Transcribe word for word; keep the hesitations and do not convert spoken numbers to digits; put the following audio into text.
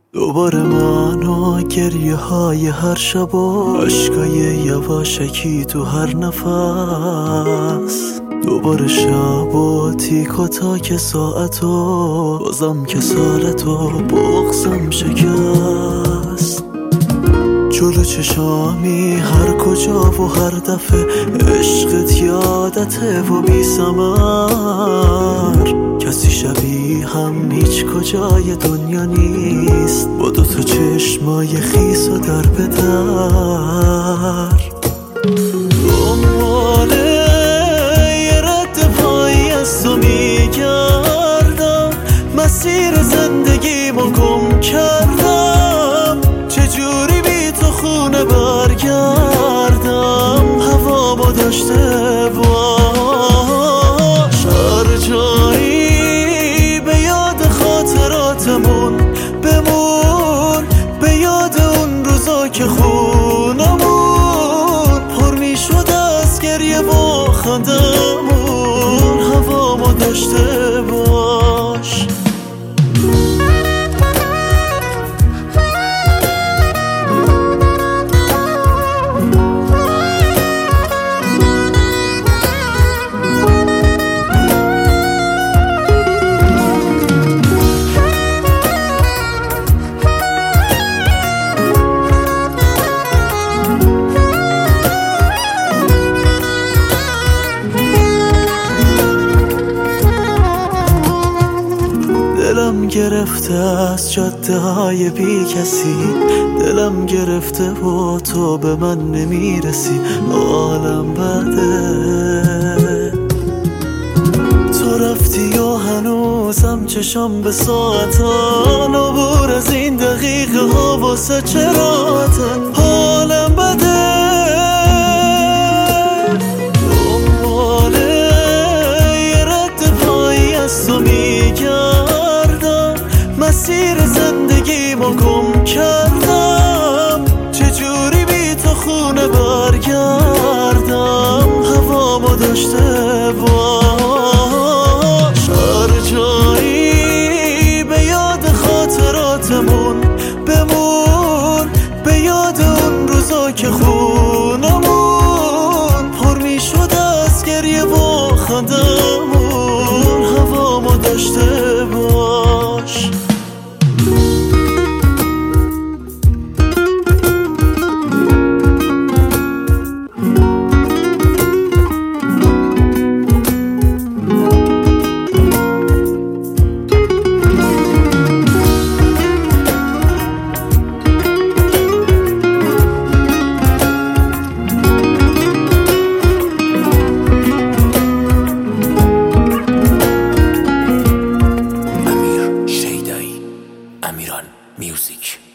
دوباره من و گریه های هر شب و عشقای یواشکی تو هر نفس. دوباره شب و تیک و تاک ساعت و بازم که سالت و بغزم شکست. جلو چشامی هر کجا و هر دفعه عشقت یادته و بی ثمر. کسی شبیه هم هیچ کجای دنیا نیست با دوتا چشمای خیس و در به در. دنبال یه رد پایی از تو میگردم، مسیر زندگیمو گم کردم. چجوری بی تو خونه برگردم؟ هوامو داشته باش هر جایی، به یاد خاطراتمون بمون، به یاد اون روزا که خونمون پر میشد از گریه و خندمون. هوامو داشته باش. دلم گرفته از جاده های بی کسی، دلم گرفته و تو به من نمیرسی. حالم بده تو رفتی و هنوزم چشم به ساعتان، عبور از این دقیقه ها واسه چراتن. حالم بده دنبال یه رد پایی از تو میگردم، مسیر زندگیمو گم کردم. چجوری بی تو خونه برگردم؟ هوامو داشته باش هر جایی، به یاد خاطراتمون بمون، به یاد اون روزا که خونمون پر میشد از گریه و خندمون. هوامو داشته باش. امیران میوزیک.